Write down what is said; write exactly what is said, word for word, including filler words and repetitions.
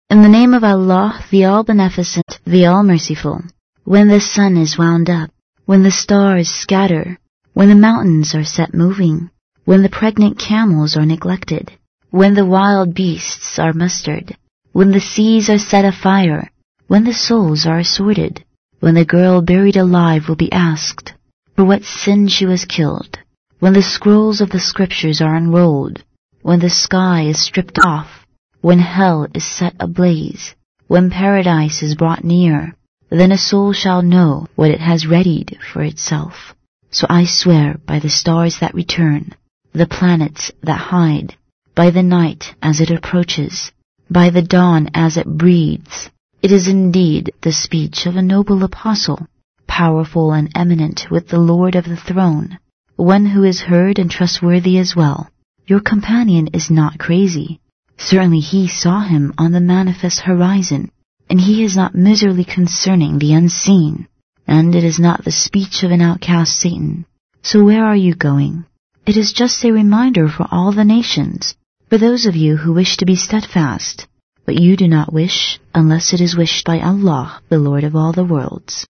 In the name of Allah, the All-Beneficent, the All-Merciful. When the sun is wound up, when the stars scatter, when the mountains are set moving, when the pregnant camels are neglected, when the wild beasts are mustered, when the seas are set afire, when the souls are assorted, when the girl buried alive will be asked for what sin she was killed, when the scrolls of the scriptures are unrolled, when the sky is stripped off, when hell is set ablaze, when paradise is brought near, then a soul shall know what it has readied for itself. So I swear by the stars that return, the planets that hide, by the night as it approaches, by the dawn as it breathes. It is indeed the speech of a noble apostle, powerful and eminent with the Lord of the throne, one who is heard and trustworthy as well. Your companion is not crazy. Certainly he saw him on the manifest horizon, and he is not miserly concerning the unseen, and it is not the speech of an outcast Satan. So where are you going? It is just a reminder for all the nations, for those of you who wish to be steadfast, but you do not wish unless it is wished by Allah, the Lord of all the worlds.